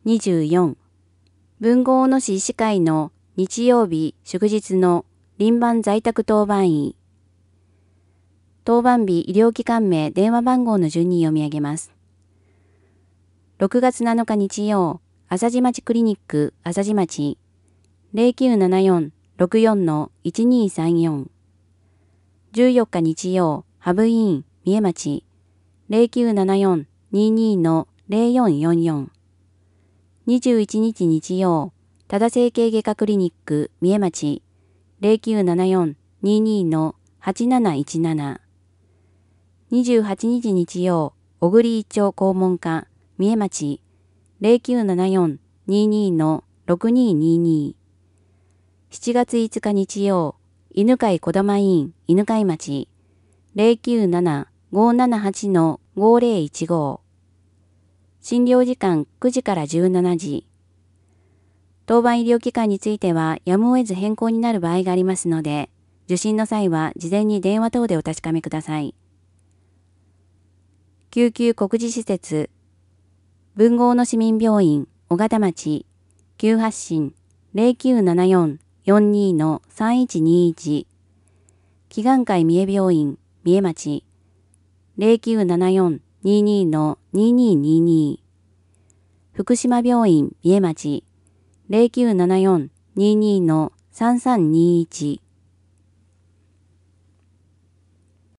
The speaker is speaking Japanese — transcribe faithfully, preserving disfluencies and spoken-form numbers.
にじゅうよん、豊後大野市医師会の日曜日祝日の輪番在宅当番医。当番日医療機関名電話番号の順に読み上げます。ろくがつなのか日曜、朝地町クリニック朝地町 ゼロきゅうななよん ろくよん いちにさんよん。じゅうよっか日曜、ハブ医院三重町 ゼロきゅうななよん にに ゼロよんよんよん。にじゅういちにち日曜、多田整形外科クリニック三重町 ゼロきゅうななよん にに はちなないちなな。にじゅうはちにち日曜、小栗一丁肛門科三重町 ゼロきゅうななよん にに ろくににに。しちがついつか日曜、犬飼児玉医院犬飼町 ゼロきゅうなな ごななはち ごぜろいちご。診療時間くじからじゅうしちじ。当番医療機関についてはやむを得ず変更になる場合がありますので、受診の際は事前に電話等でお確かめください。救急告示施設、豊後大野市民病院小形町、急発進ゼロきゅうななよん よんに さんいちにいち。祈願会三重病院三重町、ゼロきゅうななよん にに にににに。福島病院三重町、ゼロきゅうななよん にに さんさんにいち。